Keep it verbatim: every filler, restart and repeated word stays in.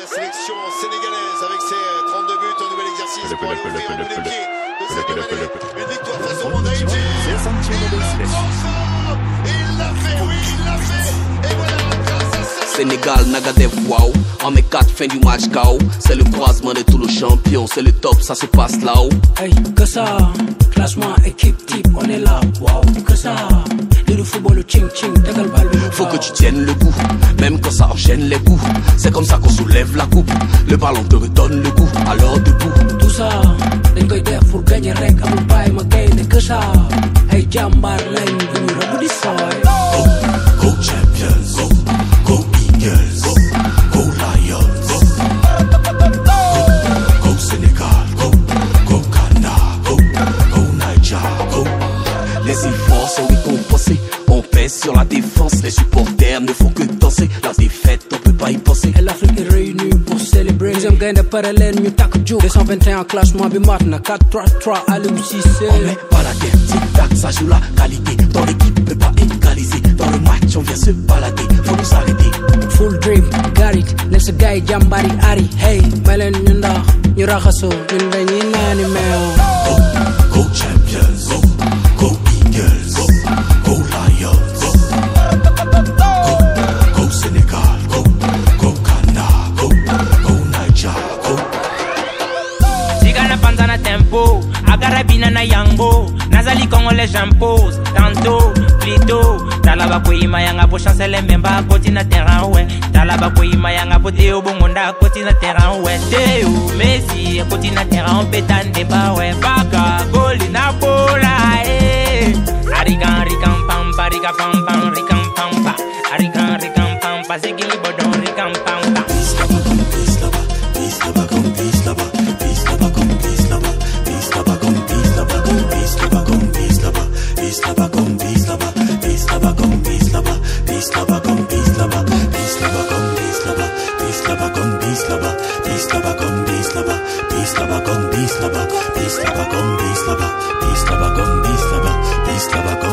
la sélection sénégalaise avec ses trente-deux buts au nouvel exercice pour aller ouvrir au bout des pieds de Sadio Mané. Une victoire face au Rwanda. Il transforme. Il l'a fait, oui, il l'a fait. Et voilà, grâce à ça. Sénégal, Nagadev, wow. En mes quatre, fin du match K O. C'est le croisement de tous nos champions. C'est le top, ça se passe là-haut. Hey, que ça, classement, équipe, type, on est là, wow. Que ça, le football, le ching ching, t'as le bal. Faut que tu tiennes le coup, même quand ça enchaîne les coups. C'est comme ça qu'on soulève la coupe. Le ballon te redonne le goût, alors debout. Tout ça, dañ koy def pour gagner rek amul bàyyi ma gaynde que ça. Hey, jàmbaar lañ bu ñu rëbb di sooy. Go, go champions, go, go Eagles, go, go Lions, go, go, go Sénégal, go, go Ghana, go, go Nigeria, go. Les efforts sont récompensés, on pèse sur la défense. Les supporters ne font que danser, la défaite on peut pas y penser. Et l'Afrique est réunie pour célébrer. Deuxième gain de parallèle, ñu takk jóg. deux cent vingt et un classement bi mat na quatre trois trois Aliou Cissé. On met pas la tête, tic-tac, ça joue la qualité. Dans l'équipe peut pas égaliser, dans le match on vient se balader, faut nous arrêter. Full dream, got it, ne sa gars yi jàmbaari ari. Hey, may leen ñu ndax ñu raxasoo ñun dañuy naani meew. Go, go champions, go, go Eagles, go, go Lions, go, go, go Sénégal, go, go Ghana, go, go Nigeria, go. Tigana panzana tempo, agarabina na yango, nazali congolais j'impose, tantôt, plutôt, talaba koima yanga po chancele memba koti na terrain ouais, talaba koima yanga po teo bongonda koti na terrain ouais, teo Messi koti na terrain petande ba ouais, baka goli na bola eh, arigan rikan pampa rikan pampa rikan pampa, arigan rikan pampa zigili bodon rikan pampa. Peace, love,